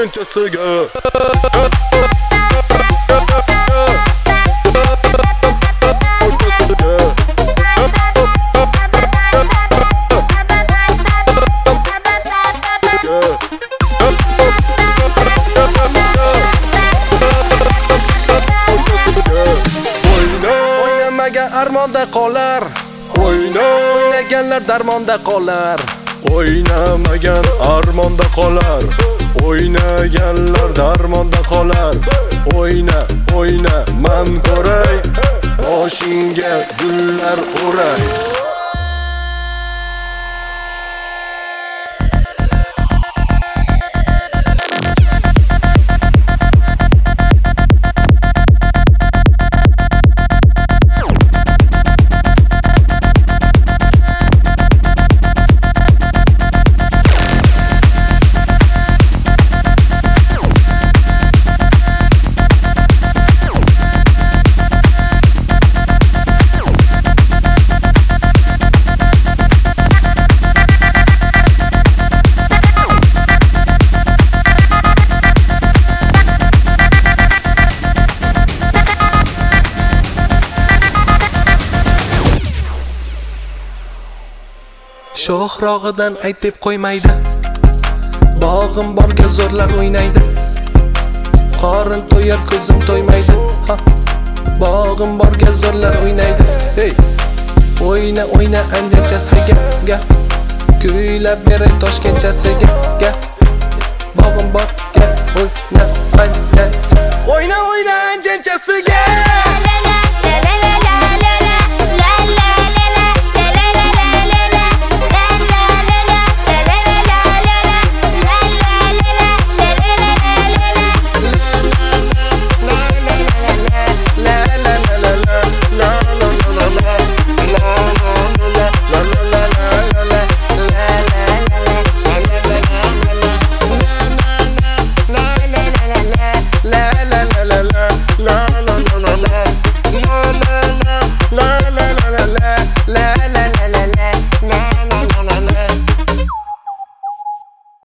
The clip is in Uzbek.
toshkenchasiga. Armonda qolar, o'ynaganlar darmonda qolar. O'ynamagan armonda qolar, o'ynaganlar darmonda qolar. O'yna, o'yna, man ko'ray, boshingga gullar o'ray. Sho'rog'idan aytib qo'ymaydi. Bog'im borga zo'rlar o'ynaydi. Qorin to'yar, ko'zim to'ymaydi. Bog'im borga zo'rlar o'ynaydi. Hey, o'yna, o'yna anjanchasiga, kuylab beray toshkenchasiga.